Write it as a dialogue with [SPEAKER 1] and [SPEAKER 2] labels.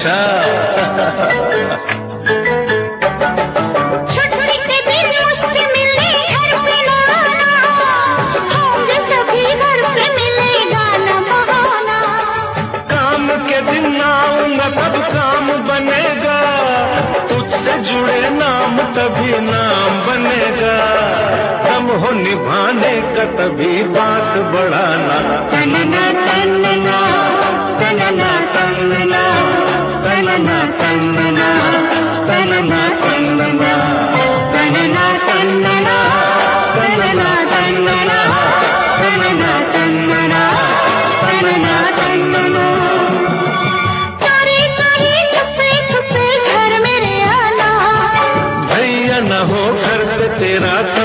[SPEAKER 1] अच्छा।
[SPEAKER 2] छुट्टी के दिन मुझसे मिलने घर पे ना आना, होंगे सभी घर पे मिलेगा न बहाना।
[SPEAKER 1] काम के दिन आऊंगा तब काम बनेगा, तुझसे जुड़े नाम तभी नाम बनेगा। दम हो निभाने का तभी बात बढ़ाना।
[SPEAKER 2] तन्ना तन्ना तन्ना तन्ना तन्ना तन्ना तन्ना तन्ना तन्ना तन्ना तन्ना तन्ना तन्ना तन्ना तन्ना तन्ना। चोरी चोरी छुपे छुपे घर मेरे आना,
[SPEAKER 1] भैया न हो घर पे तेरा